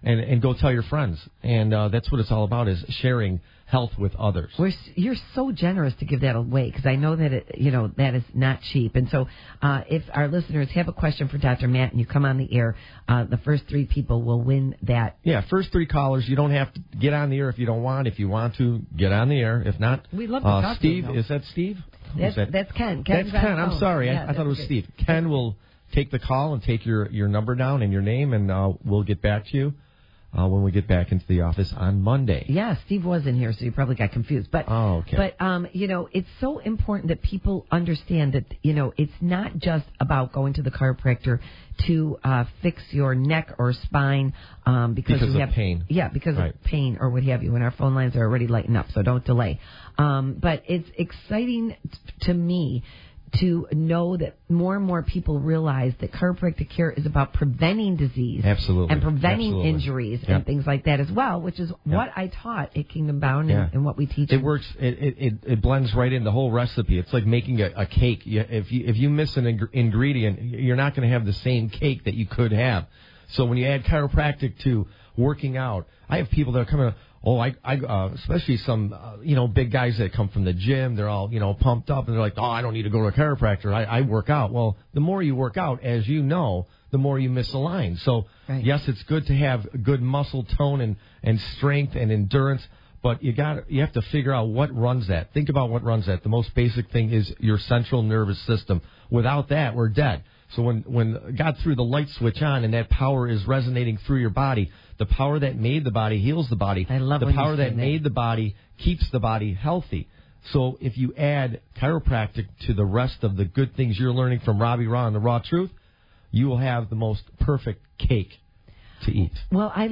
and go tell your friends. And that's what it's all about, is sharing health with others. You're so generous to give that away, because I know that that is not cheap. And so if our listeners have a question for Dr. Matt and you come on the air, the first 3 people will win that. Yeah, first 3 callers. You don't have to get on the air if you don't want. If you want to, get on the air. If not, we'd love to talk Steve, to him, is that Steve? That's Ken. That's Ken. I'm sorry. Yeah, I thought it was Steve. Ken will take the call and take your number down and your name, and we'll get back to you when we get back into the office on Monday. Yeah, Steve was in here, so you probably got confused. But, okay. But it's so important that people understand that, it's not just about going to the chiropractor to fix your neck or spine because you have pain. Yeah, because of pain or what have you. And our phone lines are already lighting up, so don't delay. But it's exciting to me to know that more and more people realize that chiropractic care is about preventing disease. Absolutely. And preventing injuries and things like that as well, which is what I taught at Kingdom Bound and what we teach. It works. It blends right in the whole recipe. It's like making a cake. If you miss an ingredient, you're not going to have the same cake that you could have. So when you add chiropractic to working out, I have people that are coming. Especially some, big guys that come from the gym, they're all, pumped up, and they're like, I don't need to go to a chiropractor. I work out. Well, the more you work out, as you know, the more you misalign. So, yes, it's good to have good muscle tone and strength and endurance, but you have to figure out what runs that. Think about what runs that. The most basic thing is your central nervous system. Without that, we're dead. So when God threw the light switch on and that power is resonating through your body, the power that made the body heals the body. I love the power that made the body keeps the body healthy. So if you add chiropractic to the rest of the good things you're learning from Robbie Raw and the Raw Truth, you will have the most perfect cake to eat. Well, I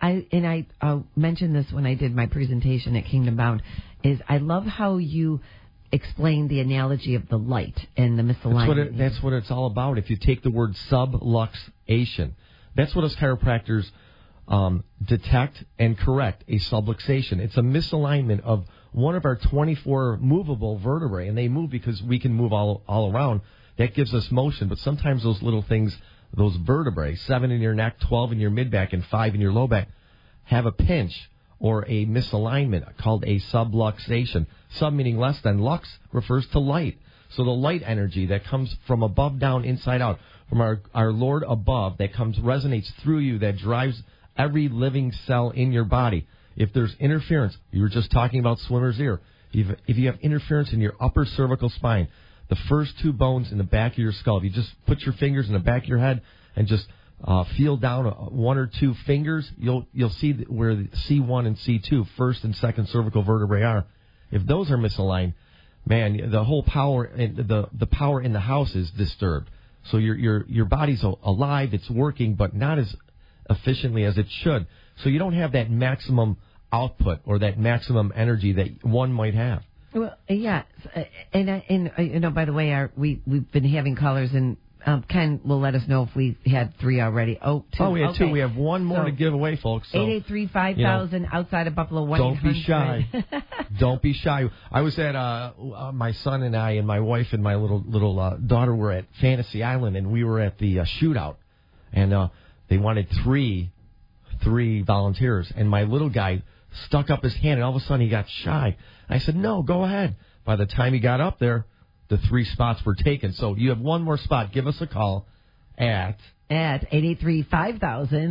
mentioned this when I did my presentation at Kingdom Bound, is I love how you explain the analogy of the light and the misalignment. That's what it's all about. If you take the word subluxation, that's what us chiropractors detect and correct, a subluxation. It's a misalignment of one of our 24 movable vertebrae, and they move because we can move all around. That gives us motion, but sometimes those little things, those vertebrae, 7 in your neck, 12 in your mid-back, and 5 in your low back, have a pinch or a misalignment called a subluxation. Sub meaning less than, lux refers to light. So the light energy that comes from above down, inside out, from our Lord above, that resonates through you, that drives every living cell in your body. If there's interference, you were just talking about swimmer's ear. If you have interference in your upper cervical spine, the first 2 bones in the back of your skull, if you just put your fingers in the back of your head and just feel down 1 or 2 fingers, you'll see where the C1 and C2, first and second cervical vertebrae are. If those are misaligned, man, the whole power, the power in the house is disturbed. So your body's alive, it's working, but not as efficiently as it should. So you don't have that maximum output or that maximum energy that one might have. Well, yeah, and by the way, we've been having callers, and Ken will let us know if we had 3 already. 2. Oh, we had 2. We have 1 more to give away, folks. So, 883-5000 outside of Buffalo. 1-800. Don't be shy. Don't be shy. I was at my son and I and my wife and my little daughter were at Fantasy Island, and we were at the shootout, and they wanted three volunteers, and my little guy stuck up his hand, and all of a sudden he got shy. I said, no, go ahead. By the time he got up there, the 3 spots were taken. So you have 1 more spot. Give us a call at 883-5000.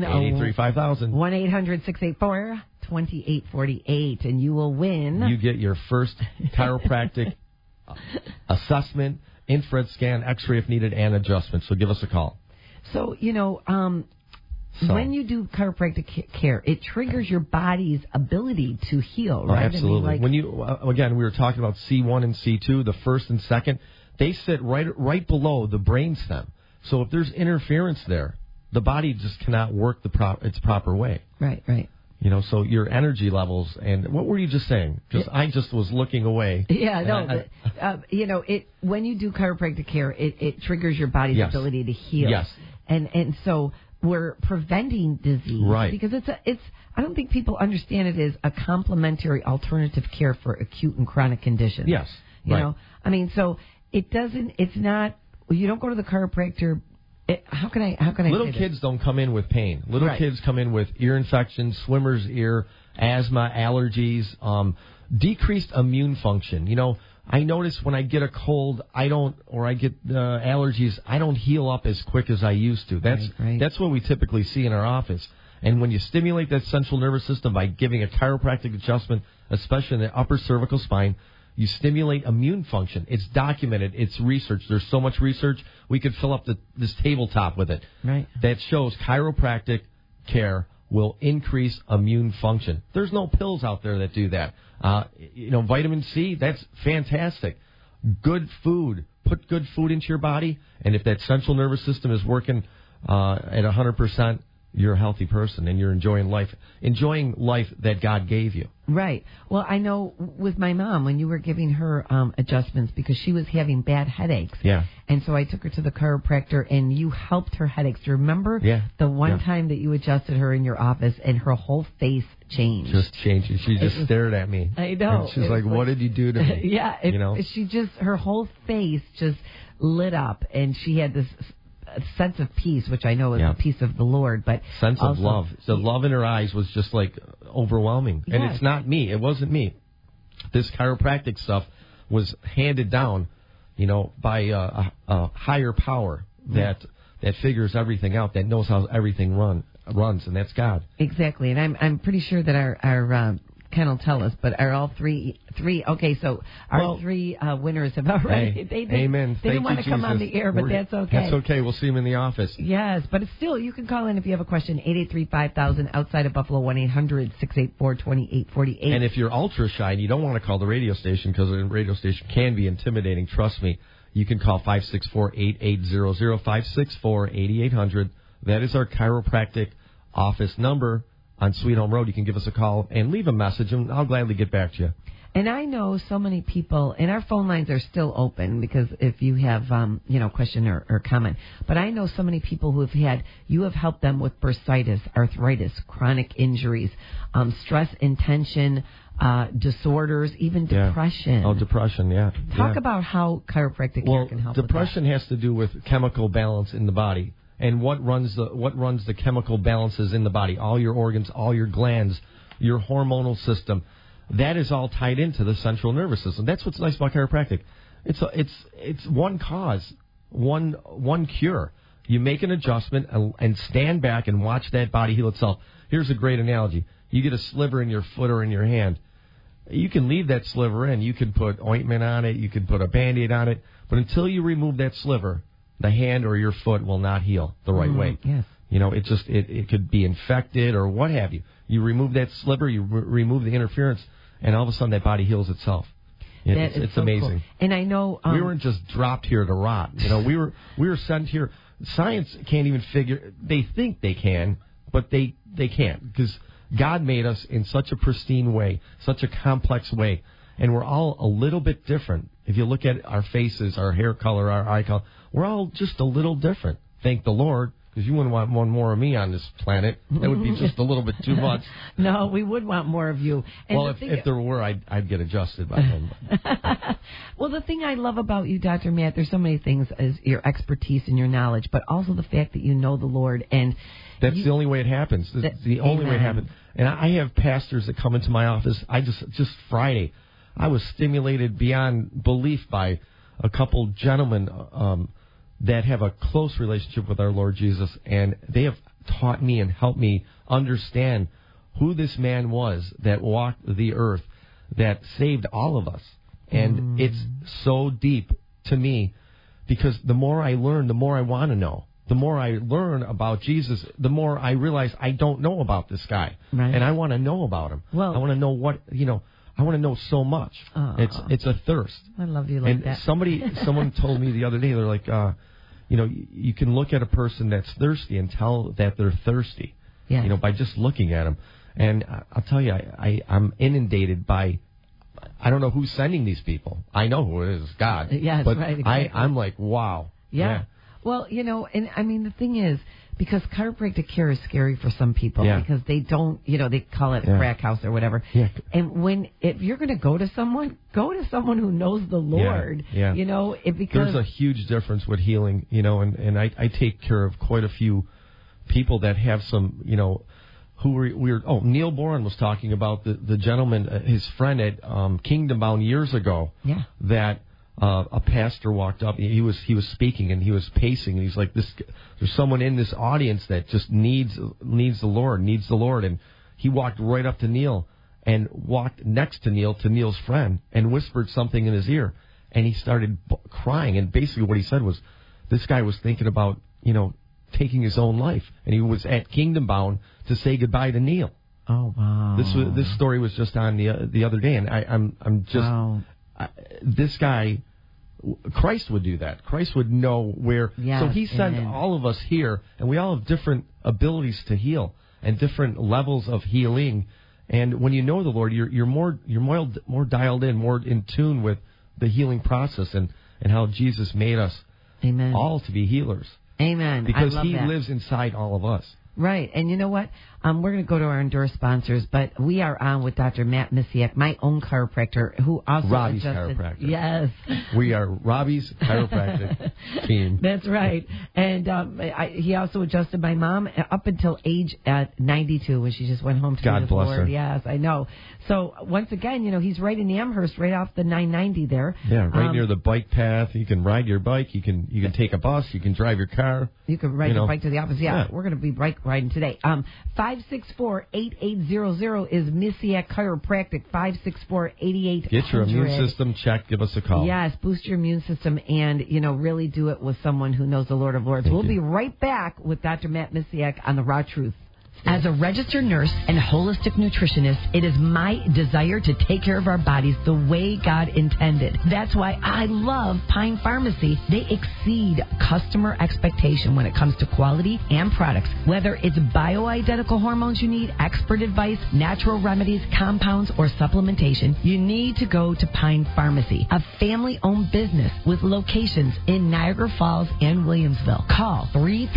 883-5000. 1-800-684-2848, and you will win. You get your first chiropractic assessment, infrared scan, X-ray if needed, and adjustment. So give us a call. So, when you do chiropractic care, it triggers your body's ability to heal, right? Absolutely. When you again, we were talking about C1 and C2, the first and second. They sit right below the brainstem. So if there's interference there, the body just cannot work its proper way. Right. So your energy levels, and what were you just saying? Because I just was looking away. Yeah, no. When you do chiropractic care, it triggers your body's ability to heal. Yes. And so we're preventing disease, right? Because it's. I don't think people understand it as a complementary alternative care for acute and chronic conditions. Yes, you know. I mean, so it doesn't. It's not. You don't go to the chiropractor How can I Little kids don't come in with pain. Little kids come in with ear infections, swimmer's ear, asthma, allergies, decreased immune function. You know, I notice when I get a cold, I get allergies, I don't heal up as quick as I used to. That's what we typically see in our office. And when you stimulate that central nervous system by giving a chiropractic adjustment, especially in the upper cervical spine, you stimulate immune function. It's documented. It's research. There's so much research. We could fill up this tabletop with it. Right. That shows chiropractic care will increase immune function. There's no pills out there that do that. Vitamin C, that's fantastic. Good food. Put good food into your body, and if that central nervous system is working at 100%, you're a healthy person, and you're enjoying life that God gave you. Right. Well, I know with my mom, when you were giving her adjustments because she was having bad headaches. Yeah. And so I took her to the chiropractor, and you helped her headaches. Do you remember the one time that you adjusted her in your office, and her whole face changed? Just changed. She just stared at me. I know. And she's like, what did you do to me? Her whole face just lit up, and she had this sense of peace, which I know is the peace of the Lord, but sense of love. The love in her eyes was just like overwhelming. Yes. And it's not me. It wasn't me. This chiropractic stuff was handed down, by a higher power that figures everything out, that knows how everything runs, and that's God. Exactly. And I'm pretty sure that our Ken will tell us, but are all three? Okay, so our three winners have already. Amen. They didn't want to come on the air, but that's okay. That's okay. We'll see them in the office. Yes, but it's still, you can call in if you have a question. 883-5000 outside of Buffalo. 1-800-684-2848. And if you're ultra shy and you don't want to call the radio station because the radio station can be intimidating, trust me, you can call 564-8800, 564-8800. That is our chiropractic office number. On Sweet Home Road, you can give us a call and leave a message, and I'll gladly get back to you. And I know so many people, and our phone lines are still open because if you have, question or comment. But I know so many people you have helped them with bursitis, arthritis, chronic injuries, stress and tension, disorders, even depression. Oh, depression, yeah. Talk about how chiropractic care can help. Depression has to do with chemical balance in the body. And what runs the chemical balances in the body? All your organs, all your glands, your hormonal system. That is all tied into the central nervous system. That's what's nice about chiropractic. It's one cause, one cure. You make an adjustment and stand back and watch that body heal itself. Here's a great analogy. You get a sliver in your foot or in your hand. You can leave that sliver in. You can put ointment on it. You can put a Band-Aid on it. But until you remove that sliver, the hand or your foot will not heal the right way. Yes. It could be infected or what have you. You remove that sliver, you remove the interference, and all of a sudden that body heals itself. It's so amazing. Cool. And I know we weren't just dropped here to rot. We were sent here. Science can't even figure. They think they can, but they can't, because God made us in such a pristine way, such a complex way, and we're all a little bit different. If you look at our faces, our hair color, our eye color, we're all just a little different. Thank the Lord, because you wouldn't want one more of me on this planet. That would be just a little bit too much. No, we would want more of you. And if there were, I'd get adjusted by him. Well, the thing I love about you, Dr. Matt, there's so many things, is your expertise and your knowledge, but also the fact that you know the Lord. And that's the only way it happens. That's the only way it happens. And I have pastors that come into my office. Just Friday, I was stimulated beyond belief by a couple gentlemen that have a close relationship with our Lord Jesus, and they have taught me and helped me understand who this man was that walked the earth, that saved all of us. And it's so deep to me, because the more I learn, the more I want to know. The more I learn about Jesus, the more I realize I don't know about this guy. Right. And I want to know about him. Well, I want to know I want to know so much. It's a thirst. I love you like that. Someone told me the other day, they're like, you can look at a person that's thirsty and tell that they're thirsty. Yes. By just looking at them. And I'll tell you, I'm inundated by, I don't know who's sending these people. I know who it is, God. Yes, but right. Exactly. I'm like, wow. Yeah. Well, and I mean, the thing is, because chiropractic care is scary for some people because they don't, they call it a crack house or whatever. Yeah. And if you're going to go to someone who knows the Lord. Yeah. Because there's a huge difference with healing, and I take care of quite a few people that have some, Neil Boran was talking about the gentleman, his friend at Kingdom Bound years ago. Yeah. That a pastor walked up. He was speaking and he was pacing. And he's like, there's someone in this audience that just needs the Lord, and he walked right up to Neil and walked next to Neil's friend, and whispered something in his ear, and he started crying. And basically, what he said was, this guy was thinking about taking his own life, and he was at Kingdom Bound to say goodbye to Neil. Oh wow! This story was just on the other day, and I'm just wow. This guy, Christ would do that. Christ would know where. Yes, so he sent all of us here, and we all have different abilities to heal and different levels of healing. And when you know the Lord, you're more dialed in, more in tune with the healing process and how Jesus made us all to be healers. Amen. Because I love he that. lives inside all of us. Right. And you know what? We're going to go to our endorsed sponsors, but we are on with Dr. Matt Misiak, my own chiropractor, who also Robbie's adjusted. Chiropractor. Yes. We are Robbie's chiropractic team. That's right. And he also adjusted my mom up until age 92 when she just went home to God be with bless the Lord. her. Yes, I know. So once again, he's right in Amherst, right off the 990 there. Yeah, right near the bike path. You can ride your bike. You can take a bus. You can drive your car. You can ride your bike to the office. Yeah. We're going to be bike riding today. 564-8800 is Misiak Chiropractic. 564-8800. Get your immune system checked. Give us a call. Yes, boost your immune system and, really do it with someone who knows the Lord of Lords. We'll be right back with Dr. Matt Misiak on The Raw Truth. As a registered nurse and holistic nutritionist, it is my desire to take care of our bodies the way God intended. That's why I love Pine Pharmacy. They exceed customer expectation when it comes to quality and products. Whether it's bioidentical hormones you need, expert advice, natural remedies, compounds, or supplementation, you need to go to Pine Pharmacy, a family-owned business with locations in Niagara Falls and Williamsville. Call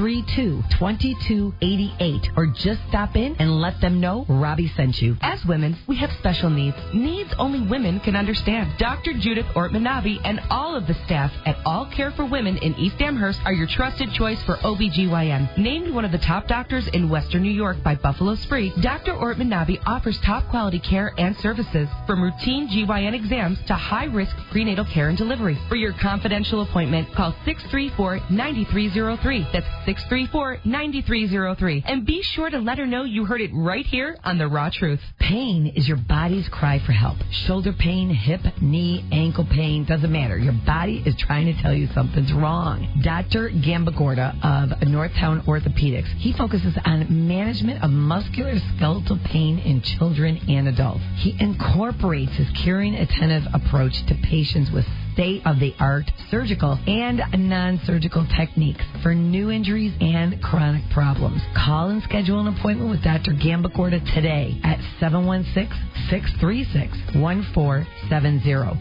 332-2288 or just stop in and let them know Robbie sent you. As women, we have special needs only women can understand. Dr. Judith Ortman-Navi and all of the staff at All Care for Women in East Amherst are your trusted choice for OBGYN. Named one of the top doctors in Western New York by Buffalo Spree, Dr. Ortman-Navi offers top quality care and services from routine GYN exams to high-risk prenatal care and delivery. For your confidential appointment, call 634-9303. That's 634-9303. And be sure to let her know you heard it right here on The Raw Truth. Pain is your body's cry for help. Shoulder pain, hip, knee, ankle pain, doesn't matter. Your body is trying to tell you something's wrong. Dr. Gambagorda of Northtown Orthopedics, he focuses on management of musculoskeletal pain in children and adults. He incorporates his caring, attentive approach to patients with state-of-the-art surgical and non-surgical techniques for new injuries and chronic problems. Call and schedule an appointment with Dr. Gambagorda today at 716-636-1470.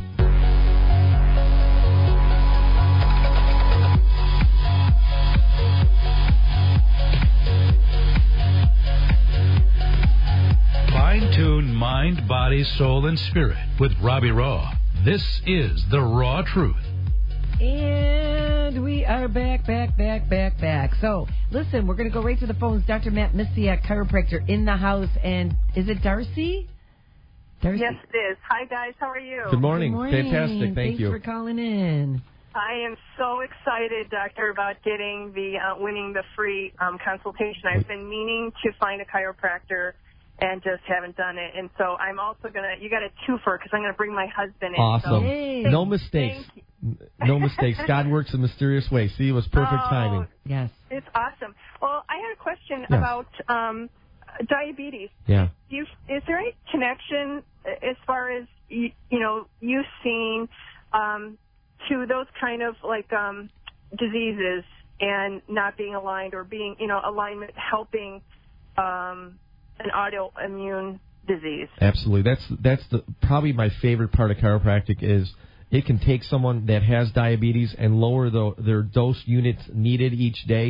Fine-tune mind, body, soul, and spirit with Robbie Raw. This is The Raw Truth. And we are back. So, listen, we're going to go right to the phones. Dr. Matt Misiak, chiropractor, in the house. And is it Darcy? Yes, it is. Hi, guys. How are you? Good morning. Fantastic. Thank you. Thanks for calling in. I am so excited, Doctor, about getting winning the free consultation. I've been meaning to find a chiropractor and just haven't done it. And so I'm also you got a twofer because I'm going to bring my husband in. Awesome. Hey. No mistakes. No mistakes. God works in mysterious ways. See, it was perfect timing. Yes. It's awesome. Well, I had a question about diabetes. Yeah. Is there any connection as far as, you seeing to those kind of diseases and not being aligned or being, alignment helping an autoimmune disease? Absolutely. That's probably my favorite part of chiropractic is it can take someone that has diabetes and lower their dose units needed each day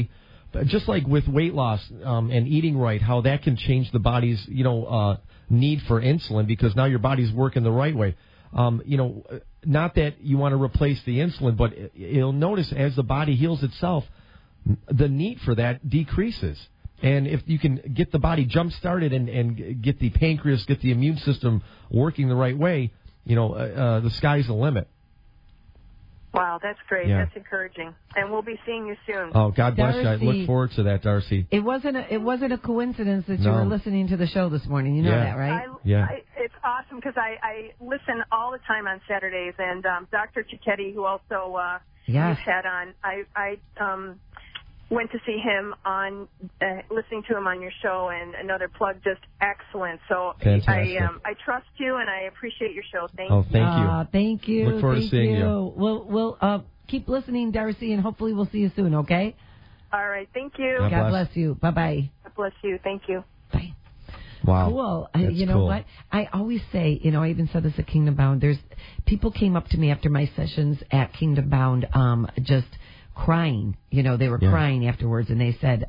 just like with weight loss and eating right, how that can change the body's, need for insulin because now your body's working the right way. Not that you want to replace the insulin, but you'll notice as the body heals itself, the need for that decreases. And if you can get the body jump-started and get the pancreas, get the immune system working the right way, the sky's the limit. Wow, that's great. Yeah. That's encouraging. And we'll be seeing you soon. Oh, God bless you. I Darcy, look forward to that, Darcy. It wasn't a coincidence that you were listening to the show this morning. You know that, right? It's awesome because I listen all the time on Saturdays, and Dr. Cicchetti, who also you've had on, I went to see him on, listening to him on your show, and another plug, just excellent. So I trust you, and I appreciate your show. Thank you. Oh, thank you. Thank you. Look forward to seeing you. We'll keep listening, Darcy, and hopefully we'll see you soon, okay? All right. Thank you. God bless you. Bye-bye. God bless you. Thank you. Bye. Wow. Cool. That's you know cool. what? I always say, I even said this at Kingdom Bound, people came up to me after my sessions at Kingdom Bound, just crying. They were crying afterwards, and they said,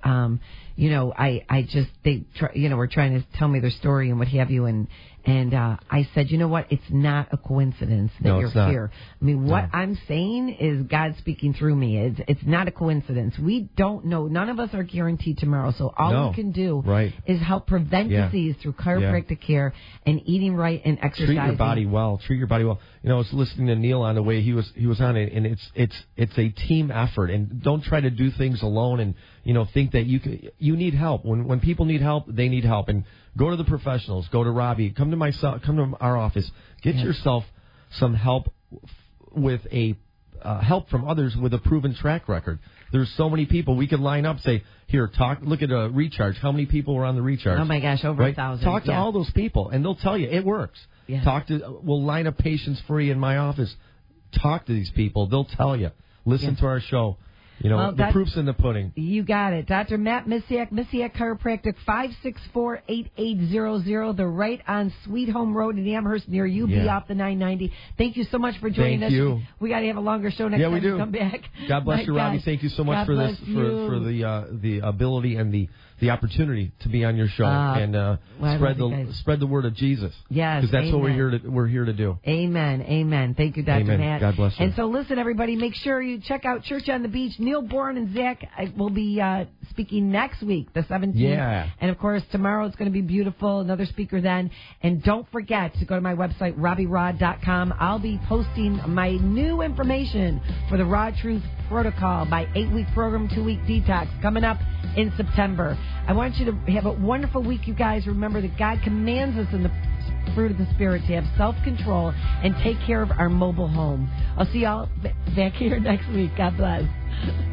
were trying to tell me their story and what have you, and I said, you know what? It's not a coincidence that you're here. I mean, what I'm saying is God speaking through me. It's not a coincidence. We don't know. None of us are guaranteed tomorrow. So all we can do is help prevent disease through chiropractic care and eating right and exercising. Treat your body well. I was listening to Neil on the way he was on it, and it's a team effort. And don't try to do things alone and think that you need help. When people need help, they need help. And go to the professionals. Go to Robbie. Come to our office. Get yourself some help with help from others with a proven track record. There's so many people we could line up. Say, here, look at a recharge. How many people were on the recharge? Oh my gosh, over 1,000. Talk to all those people, and they'll tell you it works. Yeah. We'll line up patients free in my office. Talk to these people. They'll tell you. Listen to our show. The proof's in the pudding. You got it. Dr. Matt Misiak Chiropractic, 564-8800. They're right on Sweet Home Road in Amherst near you. Be off the 990. Thank you so much for joining us. Thank you. We got to have a longer show next time you come back. God bless you, Robbie. Thank you so much for this, for the ability and the opportunity to be on your show and spread the word of Jesus. Yes, because that's what we're here to do. Amen. Thank you, Dr. Matt. God bless you. And so listen, everybody, make sure you check out Church on the Beach. Neil Bourne and Zach will be speaking next week, the 17th. Yeah. And of course, tomorrow it's going to be beautiful. Another speaker then. And don't forget to go to my website, RobbieRod.com. I'll be posting my new information for the Raw Truth Protocol, my 8-week program, 2-week detox, coming up in September. I want you to have a wonderful week, you guys. Remember that God commands us in the fruit of the Spirit to have self-control and take care of our mobile home. I'll see y'all back here next week. God bless.